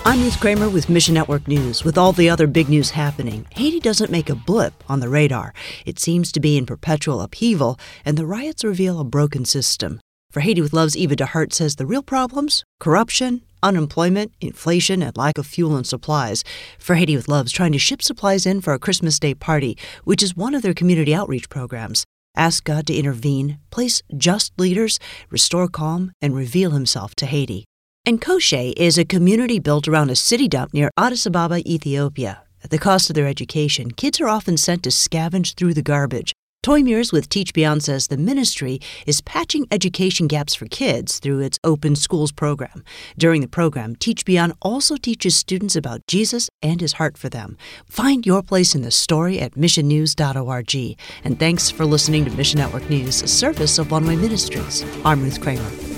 I'm Ruth Kramer with Mission Network News. With all the other big news happening, Haiti doesn't make a blip on the radar. It seems to be in perpetual upheaval, and the riots reveal a broken system. For Haiti with Love's Eva DeHart says the real problems? Corruption, unemployment, inflation, and lack of fuel and supplies. For Haiti with Love's trying to ship supplies in for a Christmas Day party, which is one of their community outreach programs. Ask God to intervene, place just leaders, restore calm, and reveal himself to Haiti. And Koshe is a community built around a city dump near Addis Ababa, Ethiopia. At the cost of their education, kids are often sent to scavenge through the garbage. Toy Mears with Teach Beyond says the ministry is patching education gaps for kids through its Open Schools program. During the program, Teach Beyond also teaches students about Jesus and his heart for them. Find your place in the story at missionnews.org. And thanks for listening to Mission Network News, a service of One Way Ministries. I'm Ruth Kramer.